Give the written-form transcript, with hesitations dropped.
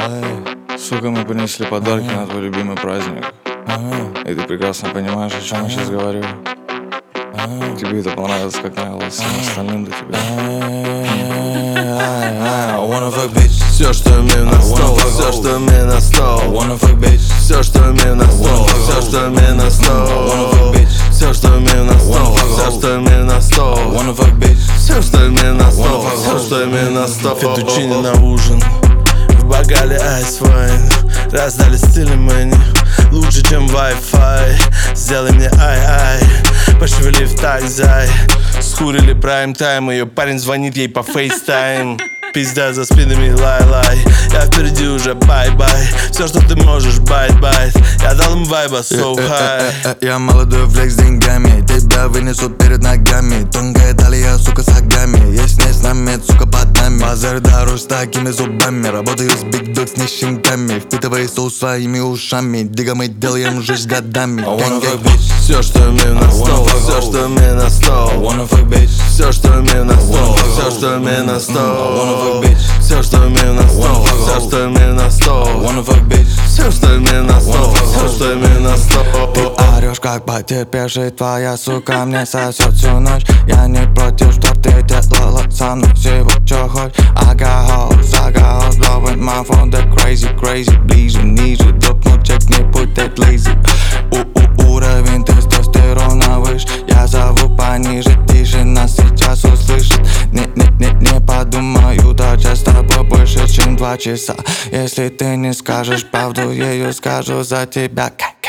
Сука, мы принесли подарки на твой любимый праздник. И ты прекрасно понимаешь, о чем я сейчас говорю. Тебе это понравилось, как нравилось всем остальным до тебя. Все, что мне на стол, все, что мне на стол. Все, что мне на стол, все, что мне на стол. Все, что мне на стол, все, что мне на стол. Все, что мне на стол, все, что мне на стол. Фетучини на ужин, в богале айс-вайн. Раздали стили мэни, лучше, чем Wi-Fi. Сделай мне ай-ай, пошевели в так-зай. Схурили прайм-тайм, ее парень звонит ей по фейстайм. Пизда за спинами, лай-лай. Я впереди уже, бай-бай. Все, что ты можешь, байт-байт. Я дал им вайба, so high. Я молодой флекс с деньгами, тебя вынесут перед ногами. Тонкая талия, сука, с огами. Есть не с нами, сука, под нами. Базар дорож с такими зубами. Работаю с биг дог, с не щенками. Впитывай соус своими ушами. Дига мы делаем жизнь годами. Все, что мне на стол, все, что мне на стол. Все, что мне на стол, все, что мне на стол. Все, что мне на стол, все, что мне на стол. Все, что мне на стол, все, что мне на стол. Ты орешь, как потерпевший, твоя сука мне сосет всю ночь. Я не против, что ты делала со мной всего, что хочешь. I got hoes, blowing my phone, that crazy, ближе, ниже, допнуть чек, не будь так lazy. Уровень тестостерона выше, я зову пониже, тише, нас сейчас услышит. Не подумаю, торчать с тобой больше, чем 2 часа. Если ты не скажешь правду, я ее скажу за тебя.